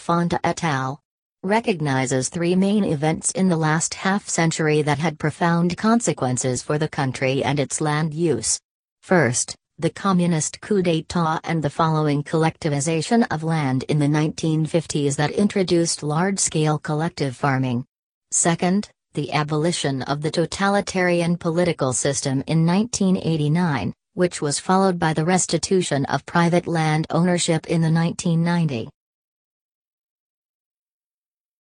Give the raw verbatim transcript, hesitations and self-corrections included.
Fonda et al. Recognizes three main events in the last half-century that had profound consequences for the country and its land use. First, the communist coup d'état and the following collectivization of land in the nineteen fifties that introduced large-scale collective farming. Second, the abolition of the totalitarian political system in nineteen eighty-nine, which was followed by the restitution of private land ownership in the nineteen ninety.